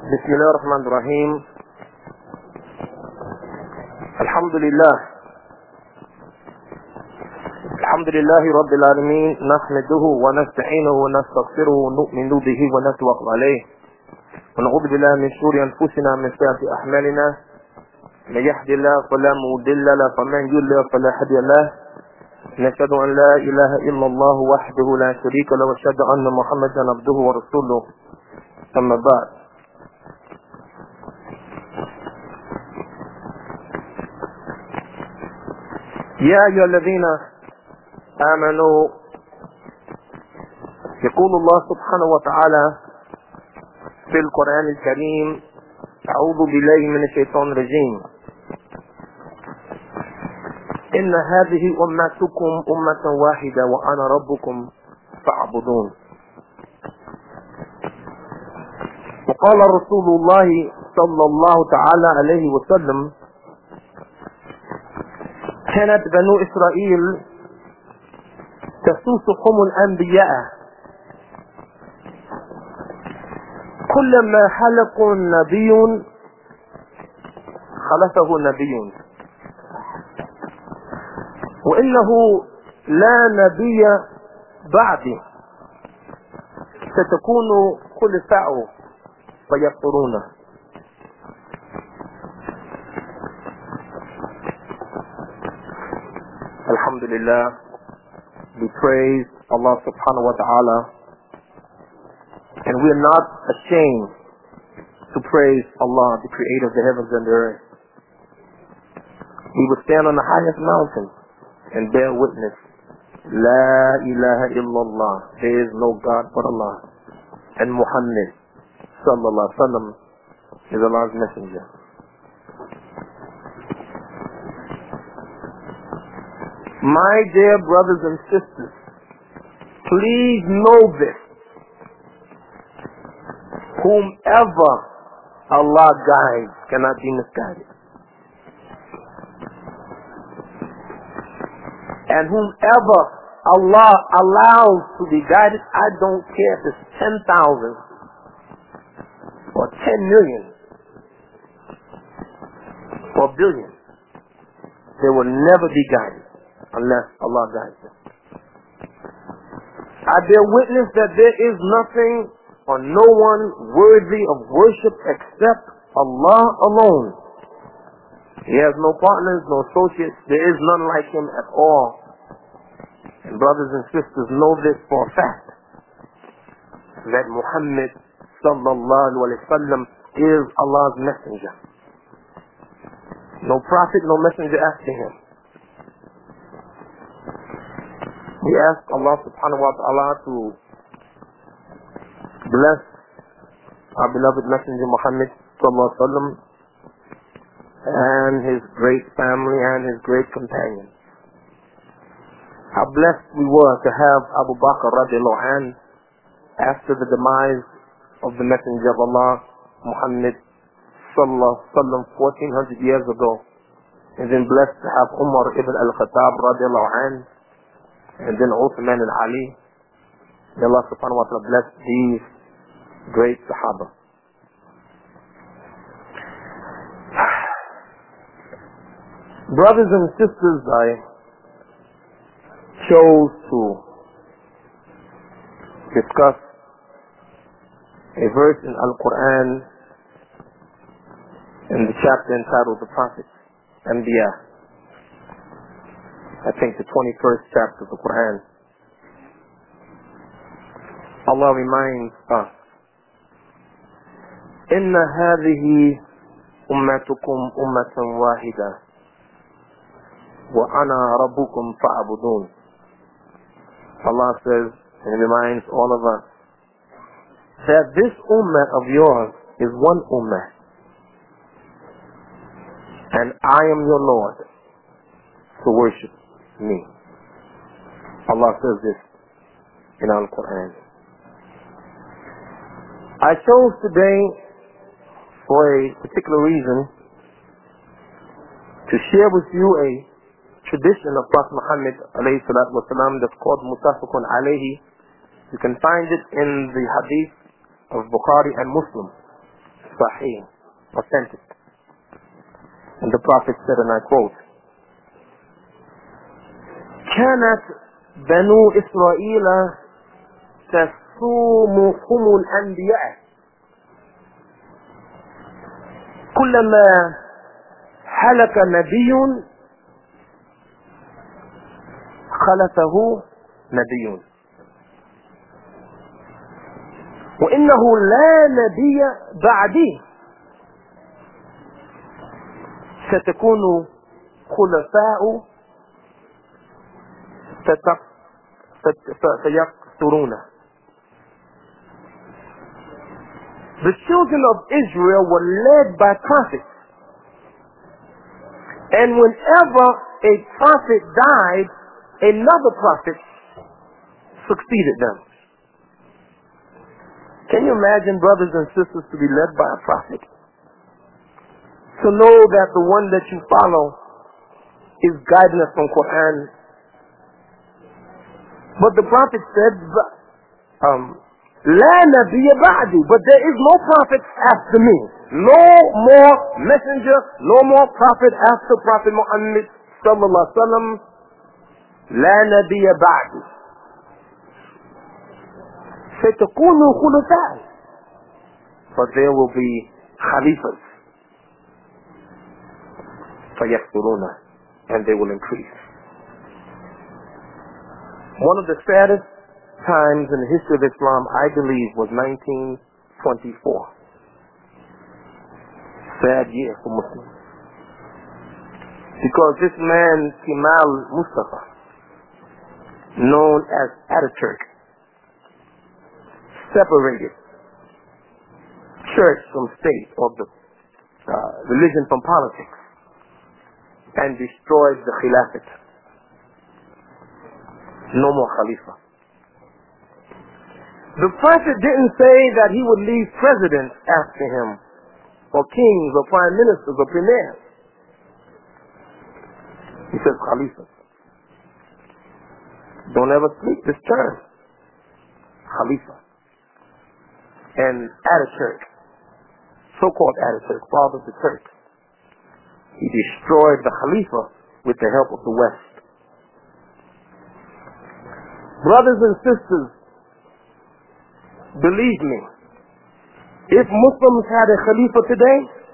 بسم الله الرحمن الرحيم. الحمد لله رب العالمين، نحمده ونستعينه ونستغفره ونؤمن به ونتوكل عليه ونعوذ بالله من شرور انفسنا ومن سيئات اعمالنا. من يهد الله فلا مضل له ومن يضلل فلا هادي له. نشهد ان لا اله الا الله وحده لا شريك له ونشهد ان محمدا عبده ورسوله. اما بعد، يا أيها الذين آمنوا، يقول الله سبحانه وتعالى في القرآن الكريم: أعوذ بالله من الشيطان الرجيم، إن هذه أمتكم أمة واحدة وأنا ربكم فاعبدون. وقال رسول الله صلى الله تعالى عليه وسلم: كانت بنو إسرائيل تسوسهم الأنبياء، كلما حلقوا نبي خلفه نبي، وإنه لا نبي بعدي، ستكون خلفاء فيكفرون. Alhamdulillah, we praise Allah subhanahu wa ta'ala, and we are not ashamed to praise Allah, the creator of the heavens and the earth. We will stand on the highest mountain and bear witness: La ilaha illallah, there is no God but Allah, and Muhammad sallallahu alaihi wasallam is Allah's messenger. My dear brothers and sisters, please know this: whomever Allah guides cannot be misguided. And whomever Allah allows to be guided, I don't care if it's 10,000 or 10 million or billion, they will never be guided unless Allah guides them. I bear witness that there is nothing or no one worthy of worship except Allah alone. He has no partners, no associates. There is none like him at all. And brothers and sisters, know this for a fact, that Muhammad sallallahu alaihi wasallam is Allah's messenger. No prophet, no messenger after him. We ask Allah subhanahu wa ta'ala to bless our beloved messenger Muhammad sallallahu alaihi wasallam and his great family and his great companions. How blessed we were to have Abu Bakr radiallahu anhu after the demise of the messenger of Allah Muhammad sallallahu alaihi wasallam 1400 years ago, and then blessed to have Umar ibn al-Khattab radiallahu anhu, and then Uthman and Ali. May Allah subhanahu wa ta'ala bless these great Sahaba. Brothers and sisters, I chose to discuss a verse in Al-Quran in the chapter entitled The Prophets, Anbiya. I think the 21st chapter of the Quran. Allah reminds us: Inna hadhihi ummatukum ummatan wahida wa ana rabbukum fa'budun. Allah says, and reminds all of us, that this ummah of yours is one ummah, and I am your Lord, to worship me. Allah says this in Al-Quran. I chose today, for a particular reason, to share with you a tradition of Prophet Muhammad alayhi salatu wasalam that's called Mutafaqun alayhi. You can find it in the hadith of Bukhari and Muslim. Sahih, authentic. And the Prophet said, and I quote, كانت بنو إسرائيل تصومهم الأنبياء كلما هلك نبي خلفه نبي وإنه لا نبي بعدي ستكون خلفاء سيقتلون. The children of Israel were led by prophets. And whenever a prophet died, another prophet succeeded them. Can you imagine, brothers and sisters, to be led by a prophet? To know that the one that you follow is guiding us from Quran. But the prophet said, La nabiyya ba'di, but there is no prophet after me. No more messenger, no more prophet after Prophet Muhammad sallallahu alaihi wasallam. La nabiyya ba'di. Satakunu khulafaa. But there will be khalifas. Fayakthuruna, and they will increase. One of the saddest times in the history of Islam, I believe, was 1924. Sad year for Muslims. Because this man, Kemal Mustafa, known as Ataturk, separated church from state, or the religion from politics, and destroyed the Khilafat. No more Khalifa. The Prophet didn't say that he would leave presidents after him, or kings, or prime ministers, or premiers. He says Khalifa. Don't ever sleep this term. Khalifa. And Ataturk, so-called Ataturk, father of the Turks, he destroyed the Khalifa with the help of the West. Brothers and sisters, believe me, if Muslims had a Khalifa today,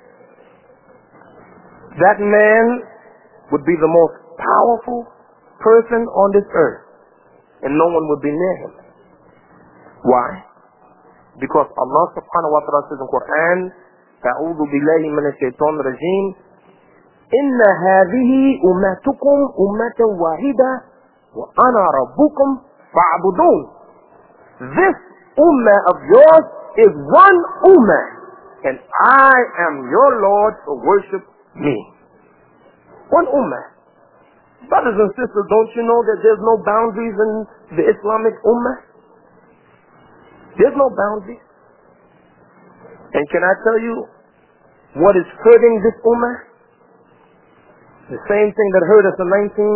that man would be the most powerful person on this earth, and no one would be near him. Why? Because Allah subhanahu wa ta'ala says in Quran, أعوذ بالله من الشيطان الرجيم إن هذه أمتكم أمة واحدة وأنا ربكم فاعبدون. This ummah of yours is one ummah, and I am your Lord, so worship me. One ummah. Brothers and sisters, don't you know that there's no boundaries in the Islamic ummah? There's no boundaries. And can I tell you what is hurting this ummah? The same thing that hurt us in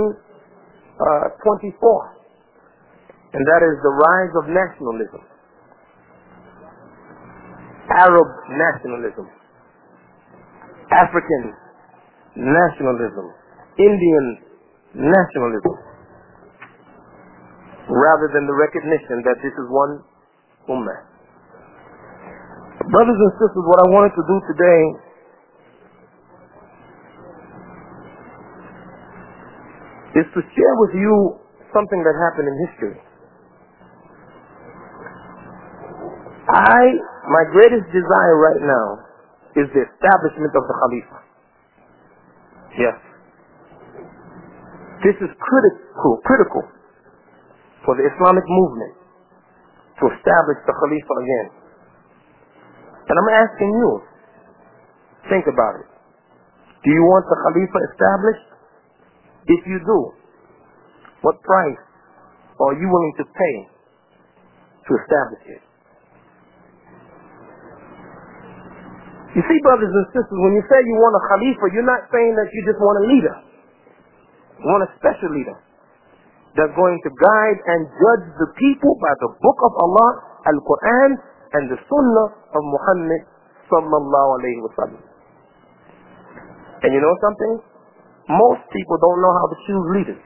1924. And that is the rise of nationalism. Arab nationalism. African nationalism. Indian nationalism. Rather than the recognition that this is one ummah. Brothers and sisters, what I wanted to do today is to share with you something that happened in history. My greatest desire right now is the establishment of the Khalifa. Yes. This is critical for the Islamic movement to establish the Khalifa again. And I'm asking you, think about it. Do you want the Khalifa established? If you do, what price are you willing to pay to establish it? You see, brothers and sisters, when you say you want a Khalifa, you're not saying that you just want a leader. You want a special leader that's going to guide and judge the people by the book of Allah, Al-Quran, and the Sunnah of Muhammad sallallahu alayhi wa sallam. And you know something? Most people don't know how to choose leaders.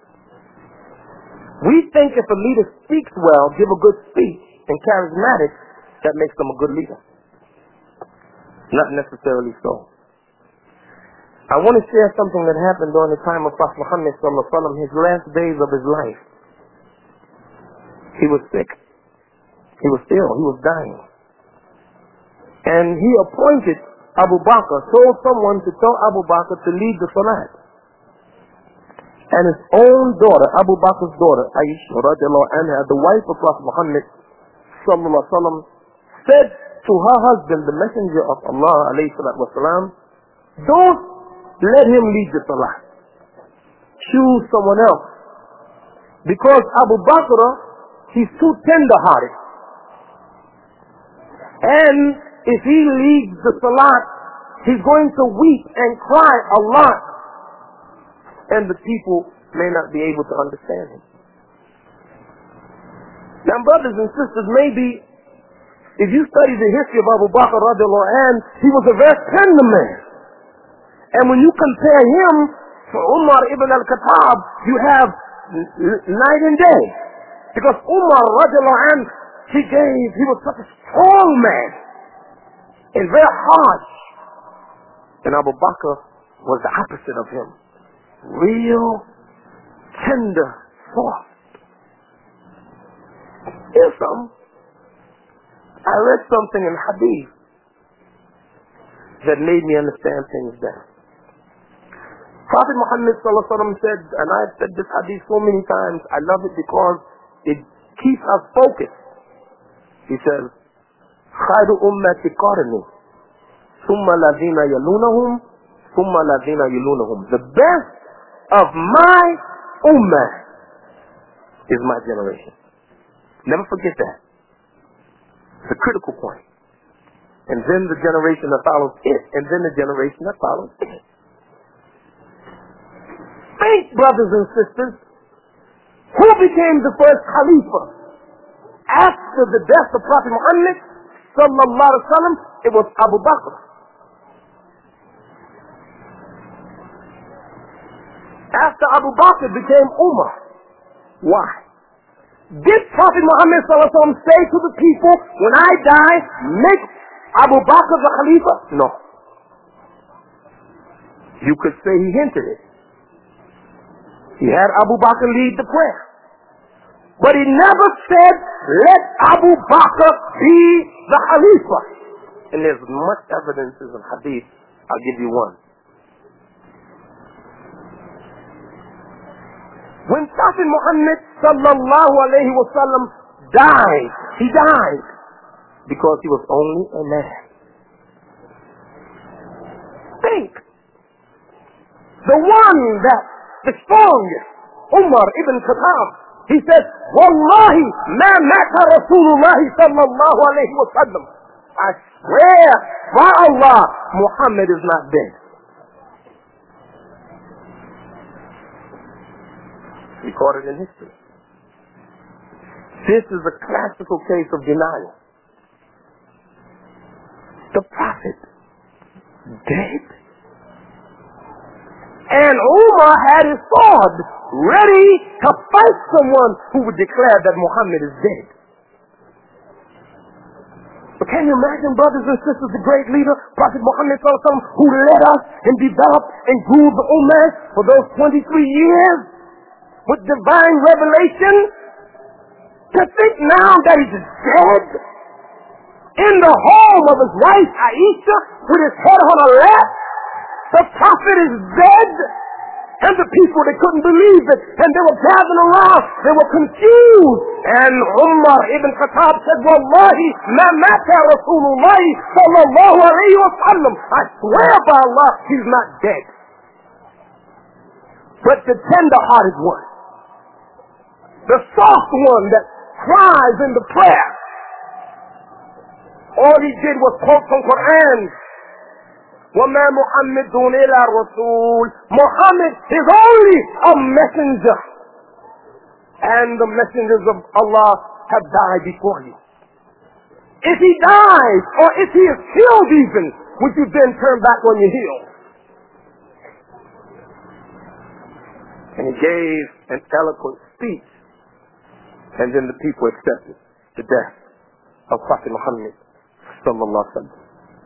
We think if a leader speaks well, give a good speech, and charismatic, that makes them a good leader. Not necessarily so. I want to share something that happened during the time of Prophet Muhammad sallallahu alaihi wasallam, his last days of his life. He was sick. He was ill. He was dying. And he appointed Abu Bakr, told someone to tell Abu Bakr to lead the salat. And his own daughter, Abu Bakr's daughter, Aisha radiallahu anha, the wife of Prophet Muhammad sallallahu alaihi wasallam, said to her husband, the messenger of Allah alayhi salatu wasalam, don't let him lead the salat. Choose someone else. Because Abu Bakr, he's too tender-hearted. And if he leads the salat, he's going to weep and cry a lot. And the people may not be able to understand him. Now, brothers and sisters, maybe if you study the history of Abu Bakr radiallahu anhu, he was a very tender man. And when you compare him to Umar ibn al-Khattab, you have night and day. Because Umar radiallahu anhu, he was such a strong man and very harsh. And Abu Bakr was the opposite of him. Real, tender, soft. Here's some. I read something in Hadith that made me understand things better. Prophet Muhammad sallallahu alaihi wasallam said, and I've said this Hadith so many times, I love it because it keeps us focused. He says, خَيْرُ أُمَّةِ قَرْنِي ثُمَّ الَّذِينَ يَلُونَهُمْ ثُمَّ الَّذِينَ يَلُونَهُمْ. The best of my ummah is my generation. Never forget that. It's a critical point. And then the generation that follows it, and then the generation that follows it. Think, brothers and sisters, who became the first Khalifa? After the death of Prophet Muhammad sallallahu alaihi wasallam, it was Abu Bakr. After Abu Bakr became Umar. Why? Did Prophet Muhammad sallallahu alaihi wasallam say to the people, when I die, make Abu Bakr the Khalifa? No. You could say he hinted it. He had Abu Bakr lead the prayer. But he never said, let Abu Bakr be the Khalifa. And there's much evidence in Hadith. I'll give you one. When Prophet Muhammad sallallahu alayhi wa sallam died, he died because he was only a man. Think. The one that the strongest, Umar ibn Khattab, he said, Wallahi ma mata Rasulullah sallallahu alayhi wa sallam. I swear by Allah, Muhammad is not dead. Recorded in history. This is a classical case of denial. The prophet dead. And Umar had his sword ready to fight someone who would declare that Muhammad is dead. But can you imagine, brothers and sisters, the great leader, Prophet Muhammad who led us and developed and grew the Ummah for those 23 years with divine revelation? To think now that he's dead in the home of his wife Aisha with his head on her lap. The prophet is dead. And the people, they couldn't believe it. And they were gathering around. They were confused. And Umar ibn Khattab said, Wallahi, ma mata Rasulullah sallallahu alayhi wa sallam. I swear by Allah, he's not dead. But the tender-hearted one, the soft one that cries in the prayer, all he did was quote from Quran. وَمَا مُحَمَّدٌ إِلَّا رَسُولٌ. Muhammad is only a messenger. And the messengers of Allah have died before you. If he dies, or if he is killed even, would you then turn back on your heel? And he gave an eloquent speech, and then the people accepted the death of Prophet Muhammad sallallahu alaihi wasallam.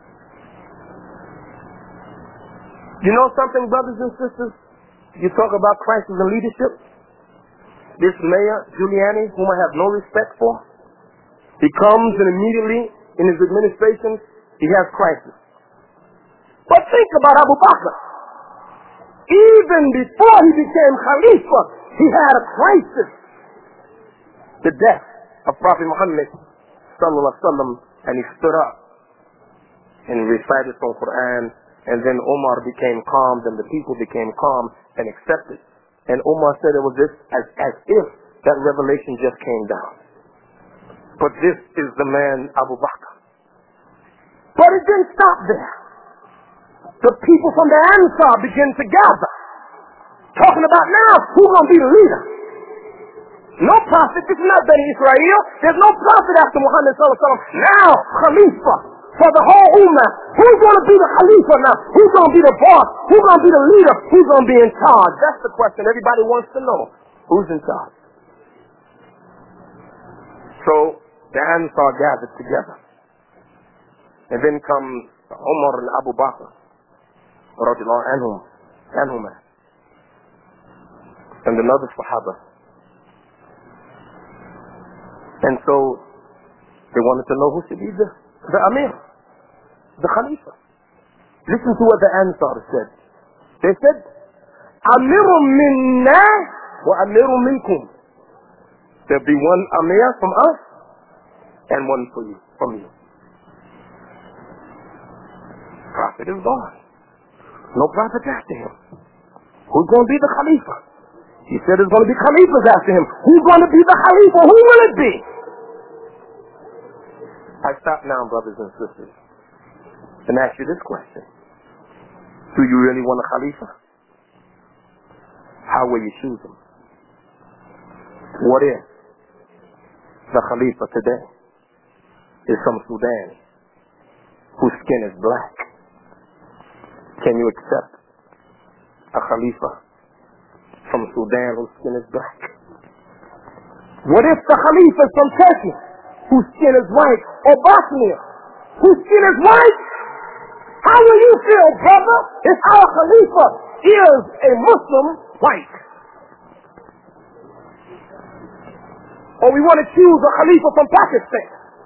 You know something, brothers and sisters? You talk about crisis and leadership. This mayor, Giuliani, whom I have no respect for, he comes and immediately in his administration, he has crisis. But think about Abu Bakr. Even before he became Khalifa, he had a crisis. The death of Prophet Muhammad sallallahu alaihi wasallam, and he stood up and recited from Quran, and then Umar became calm, and the people became calm and accepted. And Umar said it was this as if that revelation just came down. But this is the man Abu Bakr. But it didn't stop there. The people from the Ansar began to gather, talking about now who's going to be the leader. No prophet. This is not Bani Israel. There's no prophet after Muhammad sallallahu alaihi wasallam. Now Khalifa for the whole Ummah. Who's going to be the Khalifa now? Who's going to be the boss? Who's going to be the leader? Who's going to be in charge? That's the question everybody wants to know. Who's in charge? So the Ansar gathered together. And then comes Umar and Abu Bakr radiallahu anhum, and another Sahaba. And so they wanted to know who should be the Amir, the Khalifa. Listen to what the Ansar said. They said, Amirun minna wa Amirun minkum. There'll be one Amir from us and one from you. Prophet is gone. No prophet after him. Who's going to be the Khalifa? He said there's going to be Khalifas after him. Who's going to be the Khalifa? Who will it be? I stop now, brothers and sisters, and ask you this question. Do you really want a Khalifa? How will you choose him? What if the Khalifa today is from Sudan, whose skin is black? Can you accept a Khalifa from Sudan whose skin is black? What if the Khalifa is from Turkey, whose skin is white, or Bosnia, whose skin is white? How will you feel, brother, if our Khalifa is a Muslim white? Or we want to choose a Khalifa from Pakistan?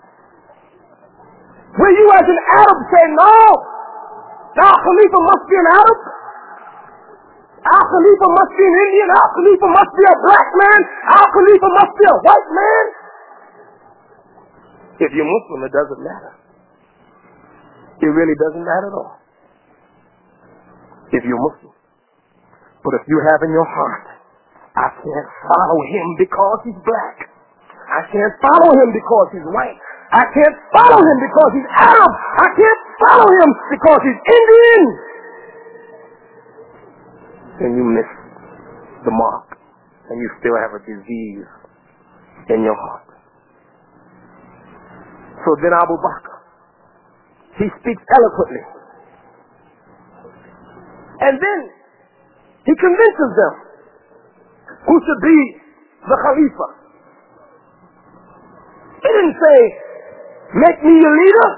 Will you as an Arab say, no, our Khalifa must be an Arab? Our Khalifa must be an Indian? Our Khalifa must be a black man? Our Khalifa must be a white man? If you're Muslim, it doesn't matter. It really doesn't matter at all. If you're Muslim. But if you have in your heart, I can't follow him because he's black. I can't follow him because he's white. I can't follow him because he's Arab. I can't follow him because he's Indian. Then you miss the mark. And you still have a disease in your heart. So then Abu Bakr, he speaks eloquently. And then he convinces them who should be the Khalifa. He didn't say, make me your leader.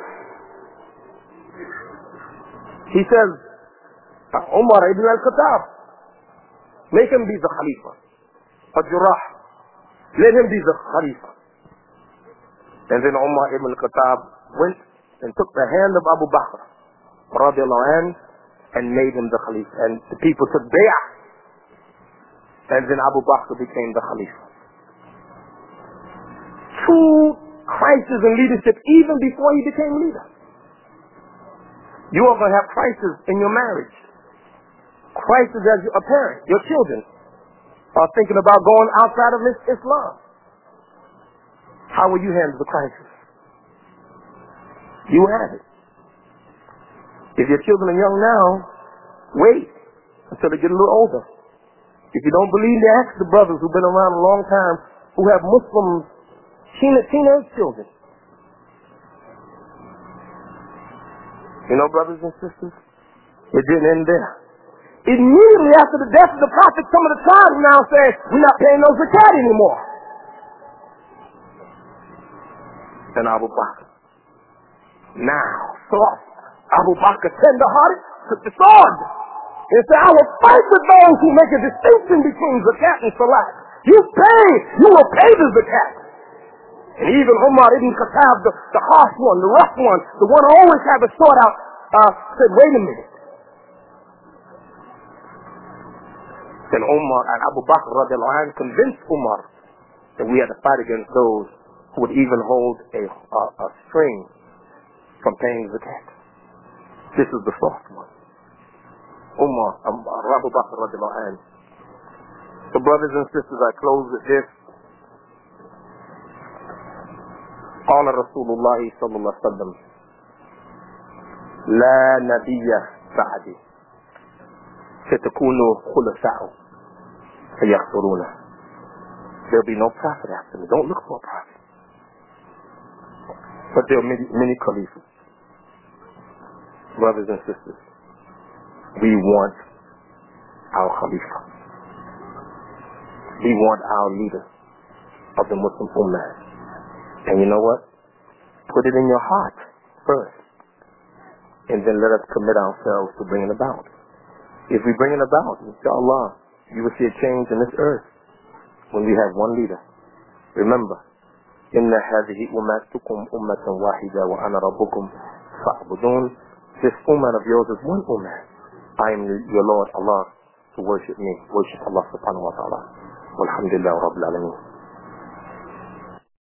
He says, Umar ibn al-Khattab, make him be the Khalifa. Al-Jarrah, let him be the Khalifa. And then Umar ibn al-Khattab went and took the hand of Abu Bakr radiallahu anhu and made him the Khalifa. And the people took bay'ah. And then Abu Bakr became the Khalifa. Two crises in leadership even before he became leader. You are going to have crises in your marriage. Crisis as a parent. Your children are thinking about going outside of Islam. How will you handle the crisis? You have it. If your children are young now, wait until they get a little older. If you don't believe me, ask the brothers who've been around a long time who have Muslim teenage children. You know, brothers and sisters, it didn't end there. Immediately after the death of the prophet, some of the tribes now said, we're not paying no zakat anymore. And Abu Bakr, now, soft, Abu Bakr, tender-hearted, took the sword and said, I will fight with those who make a distinction between zakat and salat. You will pay the zakat. And even Umar ibn Khattab, the harsh one, the rough one, the one who always had a sword out, said, wait a minute. Then Umar and Abu Bakr radiallahu anhu convinced Umar that we had to fight against those who would even hold a string from paying zakat. This is the soft one. Umar, Abu Bakr radiallahu anhu. So brothers and sisters, I close with this. قال رسول الله صلى الله عليه وسلم لا نبي بعدي ستكونوا خلفاء فيغفرون. There'll be no prophet after me. Don't look for a prophet. But there are many caliphs. Brothers and sisters, we want our Khalifa. We want our leader of the Muslim Ummah. And you know what? Put it in your heart first. And then let us commit ourselves to bring it about. If we bring it about, inshallah, you will see a change in this earth when we have one leader. Remember, إِنَّ هَذِهِ أُمَّتُكُمْ أُمَّةً وَاحِدًا وَأَنَا رَبُّكُمْ فَاعْبُدُونَ. This ummah of yours is one ummah. I am your Lord Allah. To worship me. Worship Allah subhanahu wa ta'ala. Walhamdulillah rabbil alameen.